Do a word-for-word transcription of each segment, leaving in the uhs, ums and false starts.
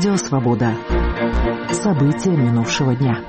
Радио «Свобода». События минувшего дня.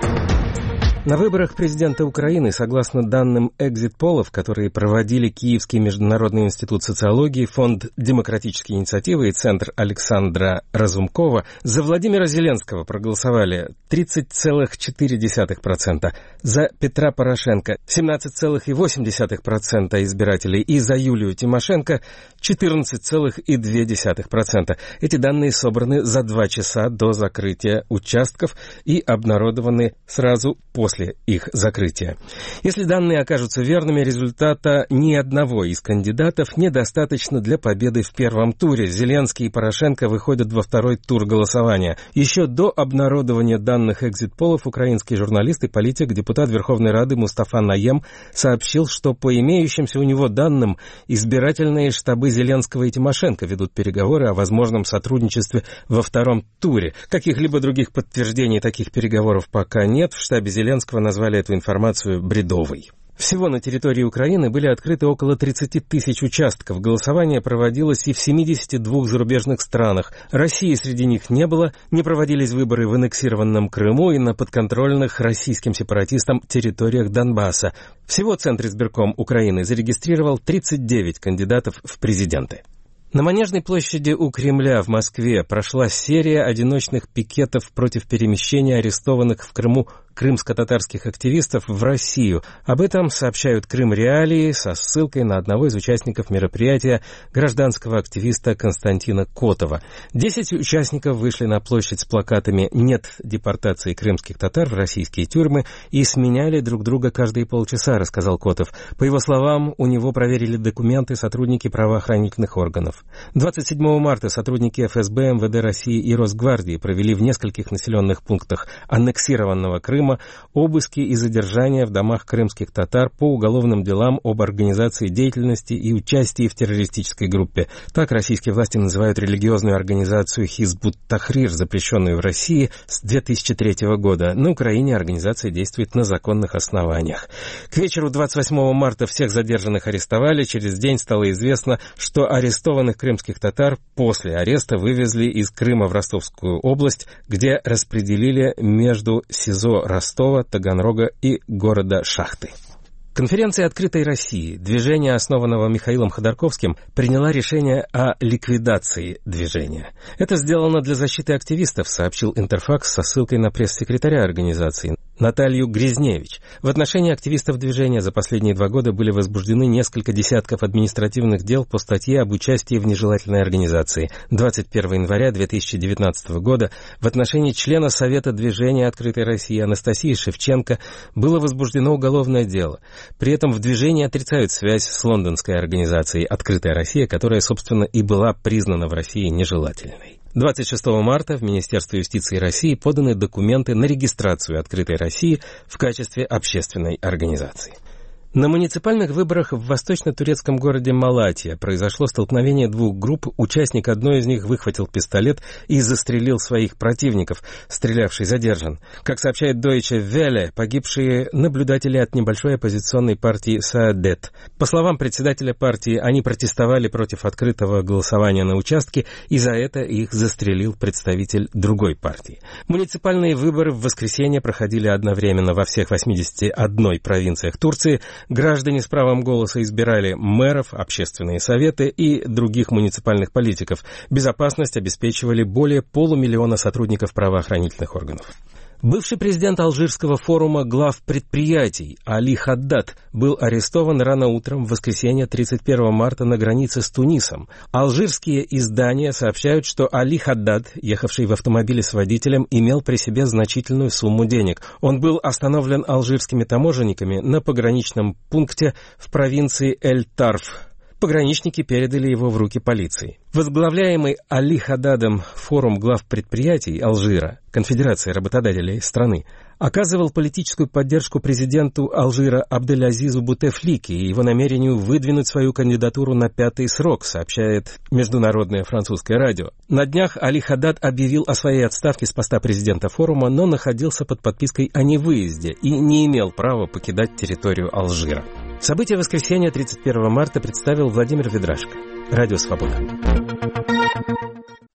На выборах президента Украины, согласно данным экзит-полов, которые проводили Киевский международный институт социологии, Фонд демократической инициативы и Центр Александра Разумкова, за Владимира Зеленского проголосовали тридцать целых четыре десятых процента, за Петра Порошенко семнадцать целых восемь десятых процента избирателей и за Юлию Тимошенко четырнадцать целых две десятых процента. Эти данные собраны за два часа до закрытия участков и обнародованы сразу после после их закрытия. Если данные окажутся верными, результата ни одного из кандидатов недостаточно для победы в первом туре. Зеленский и Порошенко выходят во второй тур голосования. Еще до обнародования данных экзит-полов украинский журналист и политик, депутат Верховной Рады Мустафа Наем сообщил, что по имеющимся у него данным избирательные штабы Зеленского и Тимошенко ведут переговоры о возможном сотрудничестве во втором туре. Каких-либо других подтверждений таких переговоров пока нет. В штабе Зеленского назвали эту информацию бредовой. Всего на территории Украины были открыты около тридцать тысяч участков. Голосование проводилось и в семидесяти двух зарубежных странах. России среди них не было, не проводились выборы в аннексированном Крыму и на подконтрольных российским сепаратистам территориях Донбасса. Всего Центр избирком Украины зарегистрировал тридцать девять кандидатов в президенты. На Манежной площади у Кремля в Москве прошла серия одиночных пикетов против перемещения арестованных в Крыму крымско-татарских активистов в Россию. Об этом сообщают Крым Реалии со ссылкой на одного из участников мероприятия, гражданского активиста Константина Котова. Десять участников вышли на площадь с плакатами «Нет депортации крымских татар в российские тюрьмы» и сменяли друг друга каждые полчаса, рассказал Котов. По его словам, у него проверили документы сотрудники правоохранительных органов. двадцать седьмого марта сотрудники эф эс бэ, эм вэ дэ России и Росгвардии провели в нескольких населенных пунктах аннексированного Крыма обыски и задержания в домах крымских татар по уголовным делам об организации деятельности и участии в террористической группе. Так российские власти называют религиозную организацию Хизбут-Тахрир, запрещенную в России с две тысячи третьего года. На Украине организация действует на законных основаниях. К вечеру двадцать восьмого марта всех задержанных арестовали. Через день стало известно, что арестованных крымских татар после ареста вывезли из Крыма в Ростовскую область, где распределили между СИЗО Ростова, Таганрога и города Шахты. Конференция «Открытой России», движение, основанного Михаилом Ходорковским, приняла решение о ликвидации движения. Это сделано для защиты активистов, сообщил Интерфакс со ссылкой на пресс-секретаря организации Наталью Грязневич. В отношении активистов движения за последние два года были возбуждены несколько десятков административных дел по статье об участии в нежелательной организации. двадцать первого января две тысячи девятнадцатого года в отношении члена Совета движения «Открытой России» Анастасии Шевченко было возбуждено уголовное дело. При этом в движении отрицают связь с лондонской организацией «Открытая Россия», которая, собственно, и была признана в России нежелательной. двадцать шестого марта в Министерство юстиции России поданы документы на регистрацию «Открытой России» в качестве общественной организации. На муниципальных выборах в восточно-турецком городе Малатья произошло столкновение двух групп. Участник одной из них выхватил пистолет и застрелил своих противников. Стрелявший задержан. Как сообщает Deutsche Welle, погибшие наблюдатели от небольшой оппозиционной партии Саадет. По словам председателя партии, они протестовали против открытого голосования на участке, и за это их застрелил представитель другой партии. Муниципальные выборы в воскресенье проходили одновременно во всех восьмидесяти одной провинциях Турции. Граждане с правом голоса избирали мэров, общественные советы и других муниципальных политиков. Безопасность обеспечивали более полумиллиона сотрудников правоохранительных органов. Бывший президент Алжирского форума глав предприятий Али Хаддад был арестован рано утром в воскресенье тридцать первого марта на границе с Тунисом. Алжирские издания сообщают, что Али Хаддад, ехавший в автомобиле с водителем, имел при себе значительную сумму денег. Он был остановлен алжирскими таможенниками на пограничном пункте в провинции Эль-Тарф. Пограничники передали его в руки полиции. Возглавляемый Али Хаддадом форум глав предприятий Алжира, Конфедерация работодателей страны, оказывал политическую поддержку президенту Алжира Абделязизу Бутефлике и его намерению выдвинуть свою кандидатуру на пятый срок, сообщает международное французское радио. На днях Али Хаддад объявил о своей отставке с поста президента форума, но находился под подпиской о невыезде и не имел права покидать территорию Алжира. События воскресенья тридцать первого марта представил Владимир Ведрашко. Радио «Свобода».